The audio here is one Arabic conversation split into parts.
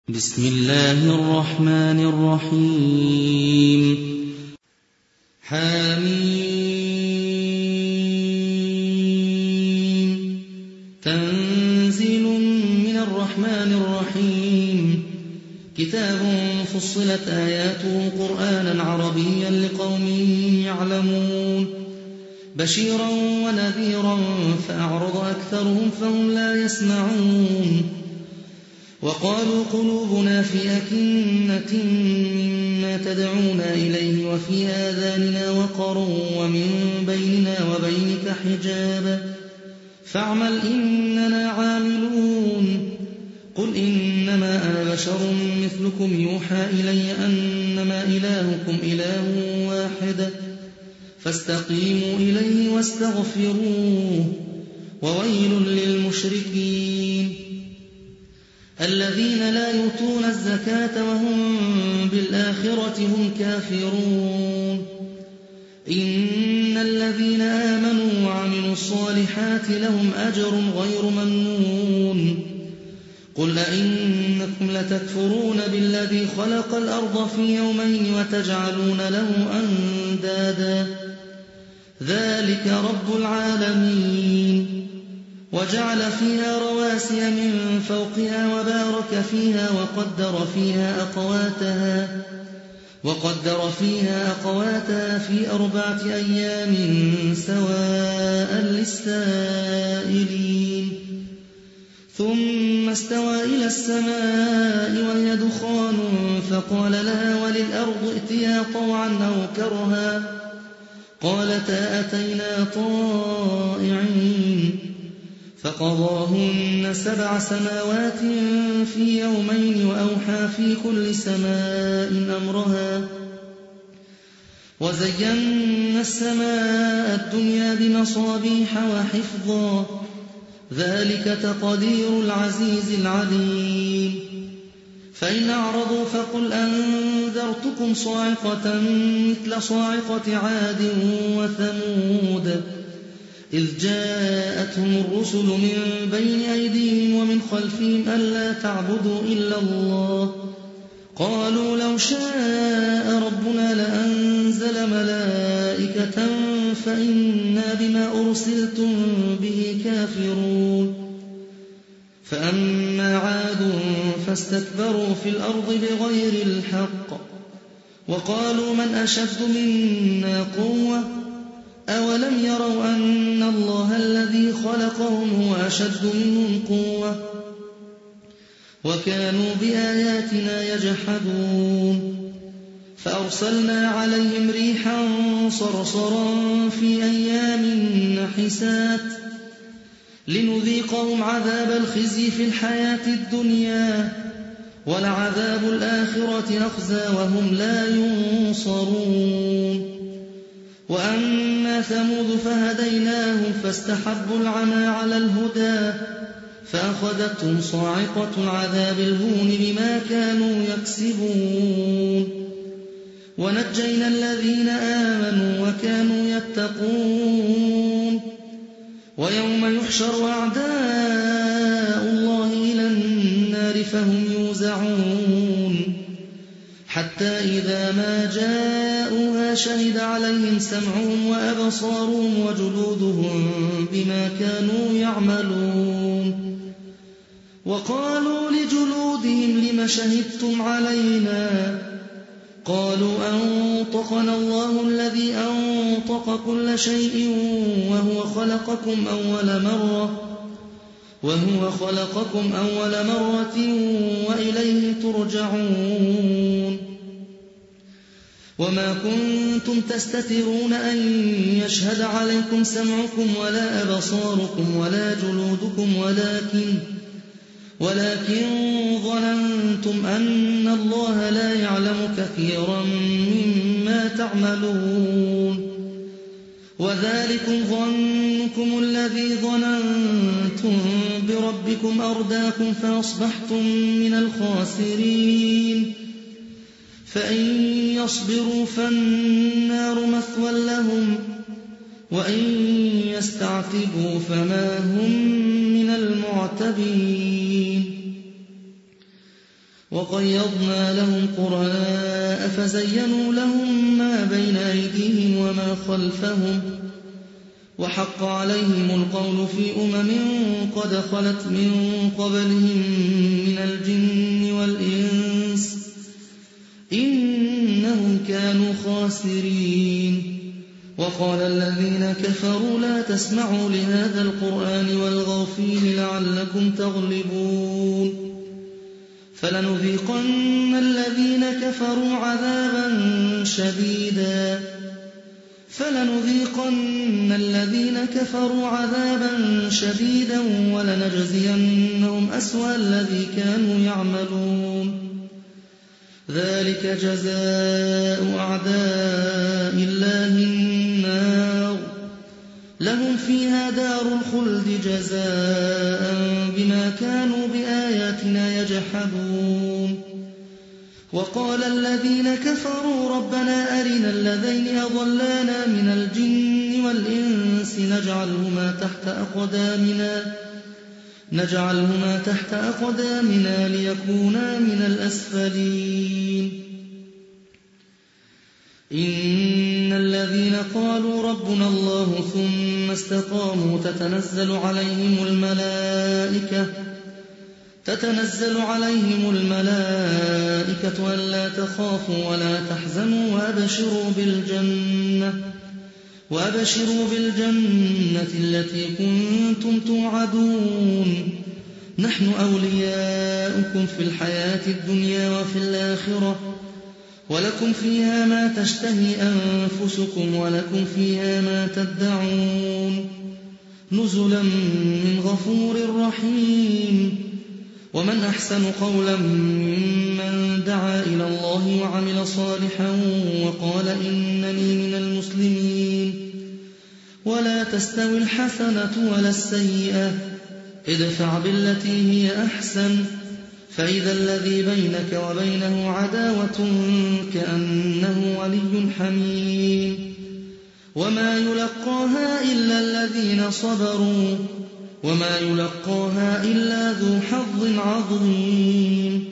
بسم الله الرحمن الرحيم حميم تنزيل من الرحمن الرحيم كتاب فصلت آياته قرآنا عربيا لقوم يعلمون بشيرا ونذيرا فأعرض أكثرهم فهم لا يسمعون وقالوا قلوبنا في أكنة مما تدعونا إليه وفي آذاننا وقر ومن بيننا وبينك حجاب فاعمل إننا عاملون قل إنما أنا بشر مثلكم يوحى إلي أنما إلهكم إله واحد فاستقيموا إليه واستغفروه وويل للمشركين الذين لا يؤتون الزكاة وهم بالآخرة هم كافرون إن الذين آمنوا وعملوا الصالحات لهم أجر غير ممنون قل أئنكم لتكفرون بالذي خلق الأرض في يومين وتجعلون له أندادا ذلك رب العالمين وجعل فيها رواسي من فوقها وبارك فيها وقدر فيها أقواتها في 4 أيام سواء للسائلين ثم استوى إلى السماء وهي دخان فقال لها وللأرض ائتيا طوعا أو كرها قالتا أتينا طائعين فقضاهن 7 سماوات في يومين وأوحى في كل سماء أمرها وزينا السماء الدنيا بمصابيح وحفظا ذلك تقدير العزيز العليم فإن أعرضوا فقل أنذرتكم صاعقة مثل صاعقة عاد وثمود إذ جاءتهم الرسل من بين أيديهم ومن خلفهم ألا تعبدوا إلا الله قالوا لو شاء ربنا لأنزل ملائكة فإنا بما أرسلتم به كافرون فأما عاد فاستكبروا في الأرض بغير الحق وقالوا من أشد منا قوة أولم يروا أن الله الذي خلقهم هو أشد منهم قوة وكانوا بآياتنا يجحدون فأرسلنا عليهم ريحا صرصرا في أيام نحسات لنذيقهم عذاب الخزي في الحياة الدنيا ولعذاب الآخرة أخزى وهم لا ينصرون وأما ثمود فهديناهم فاستحبوا العمى على الهدى فأخذتهم صاعقة العذاب الهون بما كانوا يكسبون ونجينا الذين آمنوا وكانوا يتقون ويوم يحشر أعداء الله إلى النار فهم يوزعون حتى إذا ما جاءوها شهد عليهم سمعهم وأبصارهم وجلودهم بما كانوا يعملون وقالوا لجلودهم لم شهدتم علينا قالوا أنطقنا الله الذي أنطق كل شيء وهو خلقكم أول مرة وإليه ترجعون وما كنتم تستترون أن يشهد عليكم سمعكم ولا أبصاركم ولا جلودكم ولكن ظننتم أن الله لا يعلم كثيرا مما تعملون وذلكم ظنكم الذي ظننتم بربكم أرداكم فأصبحتم من الخاسرين فإن يصبروا فالنار مثوى لهم وإن يستعتبوا فما هم من المعتبين وقيضنا لهم قرناء فزينوا لهم ما بين أيديهم وما خلفهم وحق عليهم القول في قد خلت من قبلهم من الجن والإنس إنهم كانوا خاسرين. وقال الذين كفروا لا تسمعوا لهذا القرآن والغوا فيه لعلكم تغلبون فلنذيقن الذين كفروا عذابا شديدا ولنجزينهم أسوأ الذي كانوا يعملون ذلك جزاء أعداء الله النار لهم فيها دار الخلد جزاء بما كانوا بآياتنا يجحدون. وقال الذين كفروا ربنا أرنا الذين أضلانا من الجن والإنس نجعلهما تحت أقدامنا ليكونا من الأسفلين. إن الذين قالوا ربنا الله ثم استقاموا تتنزل عليهم الملائكة ألا تخافوا ولا تحزنوا وأبشروا بالجنة التي كنتم توعدون نحن أولياؤكم في الحياة الدنيا وفي الآخرة ولكم فيها ما تشتهي أنفسكم ولكم فيها ما تدعون نزلا من غفور رحيم. ومن أحسن قولا ممن دعا إلى الله وعمل صالحا وقال إنني من المسلمين. ولا تستوي الحسنة ولا السيئة ادفع بالتي هي أحسن فإذا الذي بينك وبينه عداوة كأنه ولي حميم وما يلقاها إلا الذين صبروا وما يلقاها إلا ذو حظ عظيم.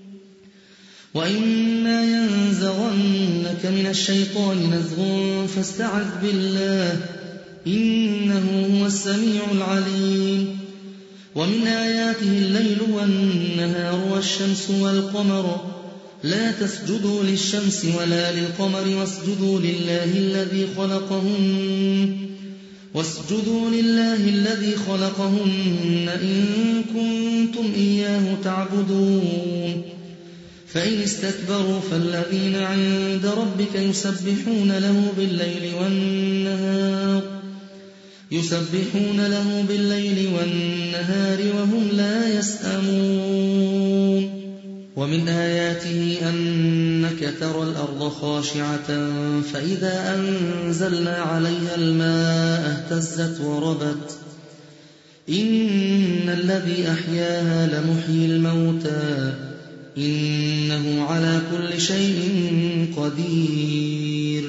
وإما ينزغنك من الشيطان نزغ فاستعذ بالله إنه هو السميع العليم. ومن آياته الليل والنهار والشمس والقمر لا تسجدوا للشمس ولا للقمر واسجدوا لله الذي خلقهن إن كنتم إياه تعبدون. فإن استكبروا فالذين عند ربك يسبحون له بالليل والنهار وهم لا يسأمون. ومن آياته أنك ترى الأرض خاشعة فإذا أنزلنا عليها الماء اهتزت وربت إن الذي أحياها لمحيي الموتى إنه على كل شيء قدير.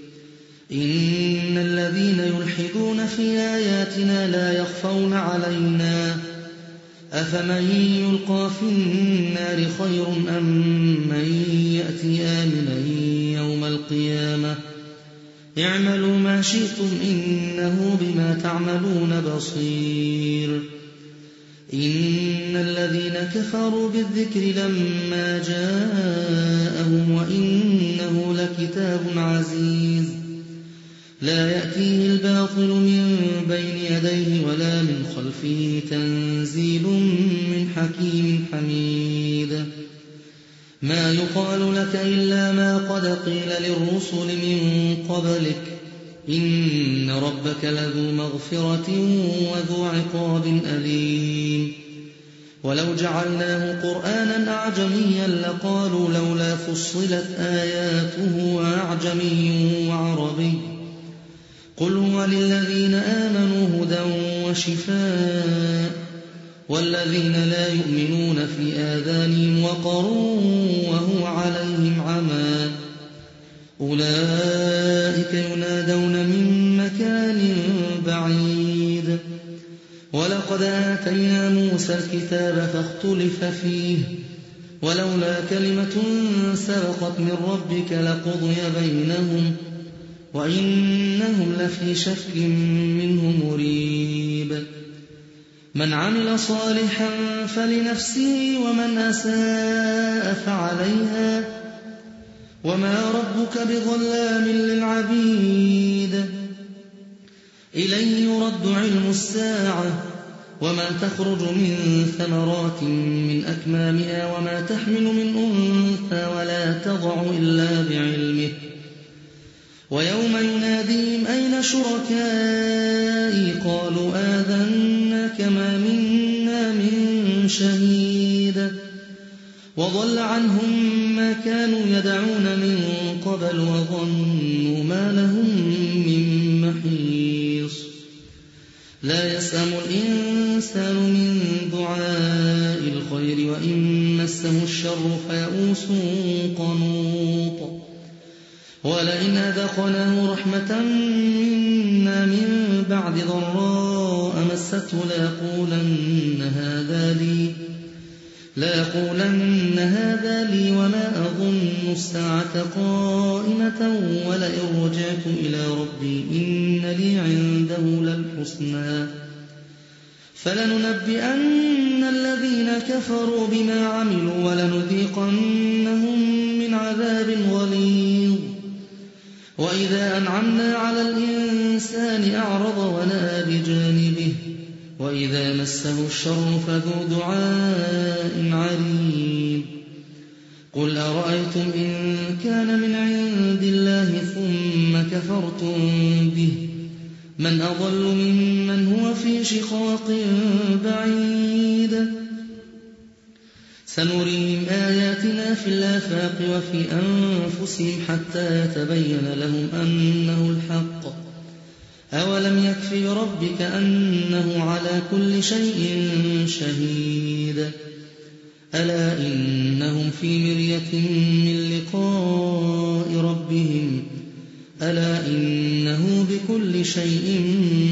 إن الذين يلحدون في آياتنا لا يخفون علينا أفمن يلقى في النار خير أم من يأتي آمنا يوم القيامة اعملوا ما شئتم إنه بما تعملون بصير. إن الذين كفروا بالذكر لما جاءهم وإنه لكتاب عزيز لا يأتيه الباطل من بين يديه ولا من خلفه تنزيل من حكيم حميد. ما يقال لك إلا ما قد قيل للرسل من قبلك إن ربك لذو مغفرة وذو عقاب أليم. ولو جعلناه قرآنا أعجميا لقالوا لولا فصلت آياته أعجمي وعربي قل هو للذين آمنوا هدى وشفاء والذين لا يؤمنون في آذانهم وقر وهو عليهم عمى أولئك ينادون من مكان بعيد. ولقد آتينا موسى الكتاب فاختلف فيه ولولا كلمة سبقت من ربك لقضي بينهم وإنهم لفي شك منه مريب من عمل صالحا فلنفسه ومن أساء فعليها وما ربك بظلام للعبيد إليه يرد علم الساعة وما تخرج من ثمرات من أكمامها وما تحمل من أنثى ولا تضع إلا بعلمه ويوم يناديهم أين شركائي قالوا آذناك ما منا من شهيد وضل عنهم ما كانوا يدعون من قبل وظنوا ما لهم من محيص لا يسأم الإنسان من دعاء الخير وإن مسه الشر فيئوس قنوط ولئن أذقناه رحمة منا من بعد ضراء مسته ليقولن هذا لي وما أظن الساعة قائمة ولئن رجعت إلى ربي إن لي عنده للحسنى فلننبئن الذين كفروا بما عملوا ولنذيقنهم من عذاب غليظ وإذا أنعمنا على الإنسان أعرض ونأى بجانبه وإذا مسه الشر فذو دعاء عريض قل أرأيتم إن كان من عند الله ثم كفرتم به من أضل ممن هو في شقاق بعيد سنريهم آياتنا في الآفاق وفي أنفسهم حتى يتبين لهم أنه الحق أولم يكف بربك أنه على كل شيء شهيد ألا إنهم في مرية من لقاء ربهم ألا إنه بكل شيء